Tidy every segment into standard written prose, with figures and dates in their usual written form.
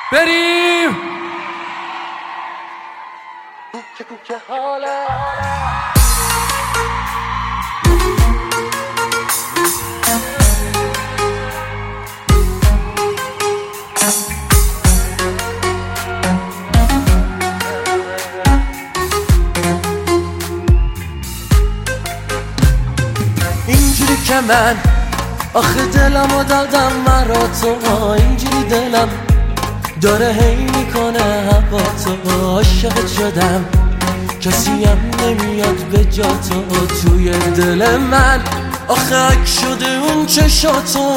بریم کوچه حاله اینجوری که من آخه دلمو دادم مرا تو، اینجوری دلم داره هی میکنه هوا تو. عاشقت شدم کسی هم نمیاد به جا تو، توی دل من آخه اک شده اون چشاتو.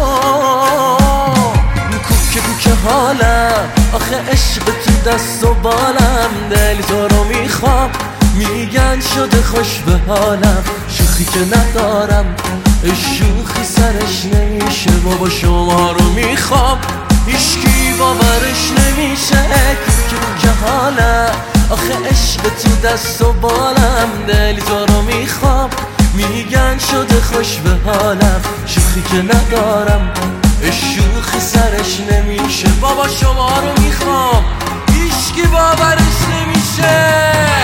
کوکه حالم آخه عشق تو دست و بالم، دل تو رو میخوام میگن شده خوش به حالم. شوخی که ندارم شوخی سرش نمیشه، بابا شما رو میخوام هیچکی باورش نمیشه. کوکه حالم آخه عشق تو دست و بالم، دل تو رو میخوام میگن شده خوش به حالم. شوخی که ندارم شوخی سرش نمیشه، بابا شما رو میخوام هیچکی باورش نمیشه.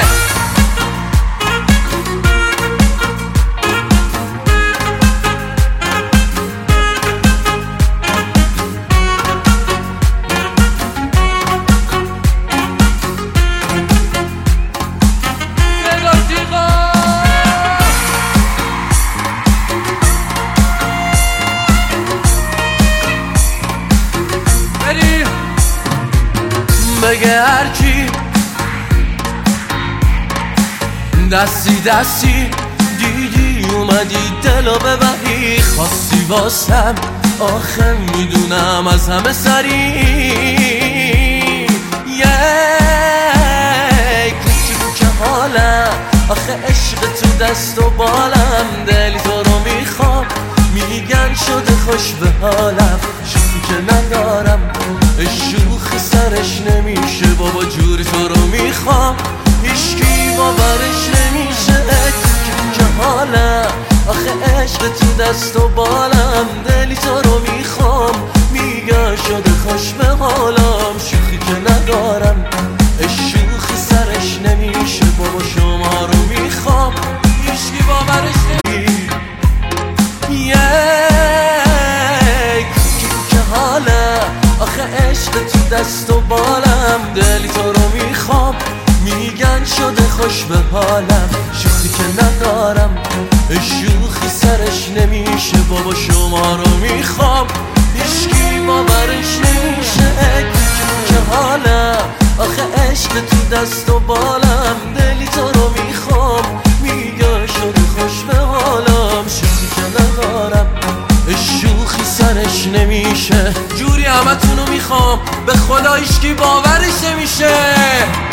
بگه هرکی دستی دیدی اومدی دلو ببری، خواستی واسم آخه میدونم از همه سری. کوچه حالم آخه عشق تو دست و بالم، دل تو رو میخوام میگن شده خوش به حالم. شوخی که ندارم شوخی سرش نمیشه، بابا جوری تو رو میخوام هیچکی باورش نمیشه. کوچه حالم آخه عشق تو دست و بالم، دلی تو رو میخوام میگن شده خوش به حالم. شوخی که ندارم شوخی سرش نمیشه، بابا شما رو میخوام هیچکی باورش نمیشه. کوچه حالم آخه عشق تو دست و بالم، دلی تو رو میخوام میگن شده خوش به حالم. شوخی که ندارم شوخی سرش نمیشه، بابا شما رو میخوام هیچکی باورش نمیشه. کوچه حالم آخه عشق تو دست و بالم، دلی تو رو میخوام میگن شده خوش به حالم. شوخی که ندارم شوخی سرش نمیشه، جوری همتون رو میخوام به خدا هیچکی باورش نمیشه.